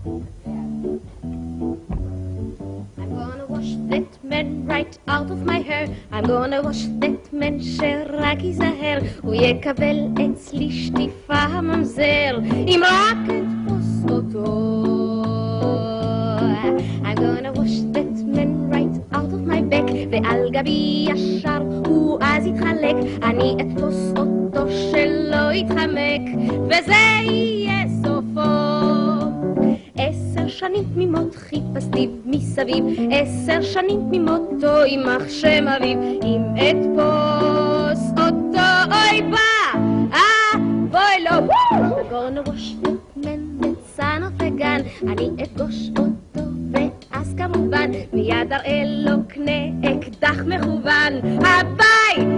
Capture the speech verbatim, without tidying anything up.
I'm gonna wash that man right out of my hair. I'm gonna wash that man שרק ייזהר. הוא יקבל אצלי שטיפה הממזר אם רק אתפוס אותו. I'm gonna wash that man right out of my back. ועל גבי ישר הוא אז יתחלק. אני אתפוס אותו שלא יתחמק, וזה יהיה סופו. עשר שנים תמימות חיפשתי מסביב, עשר שנים תמימותו יימח שם אביו. אם אתפוס אותו אוי בא, אה בואי לא. I'm gonna wash that man בצן ופגן. אני אפגוש אותו ואז כמובן מיד אראה לו קנה אקדח מכוון. הביי